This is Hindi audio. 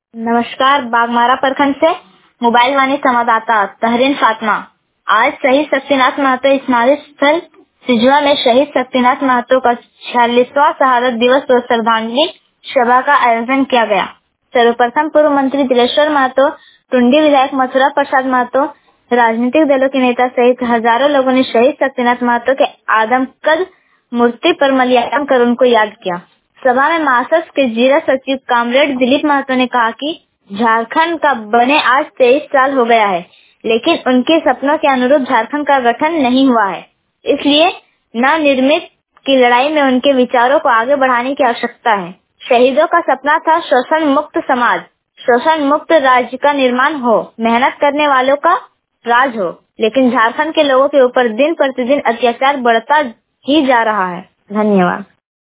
नमस्कार। बागमारा प्रखंड से मोबाइल वाणी संवाददाता तहरीन फातिमा। आज शहीद शक्तिनाथ महतो स्मारक स्थल सिजुआ में शहीद शक्तिनाथ महतो का 46वां शहादत दिवस और श्रद्धांजलि सभा का आयोजन किया गया। सर्वप्रथम पूर्व मंत्री दिलेश्वर महतो, टुंडी विधायक मथुरा प्रसाद महतो, राजनीतिक दलों के नेता सहित हजारों लोगों ने शहीद शक्तिनाथ महतो के आदमकद मूर्ति पर माल्यार्पण कर उनको याद किया। सभा में मार्क्सवादी के जिला सचिव कामरेड दिलीप महतो ने कहा कि झारखंड का बने आज 23 साल हो गया है, लेकिन उनके सपनों के अनुरूप झारखंड का गठन नहीं हुआ है। इसलिए नवनिर्मित की लड़ाई में उनके विचारों को आगे बढ़ाने की आवश्यकता है। शहीदों का सपना था शोषण मुक्त समाज, शोषण मुक्त राज्य का निर्माण हो, मेहनत करने वालों का राज हो। लेकिन झारखंड के लोगों के ऊपर दिन प्रतिदिन अत्याचार बढ़ता ही जा रहा है। धन्यवाद।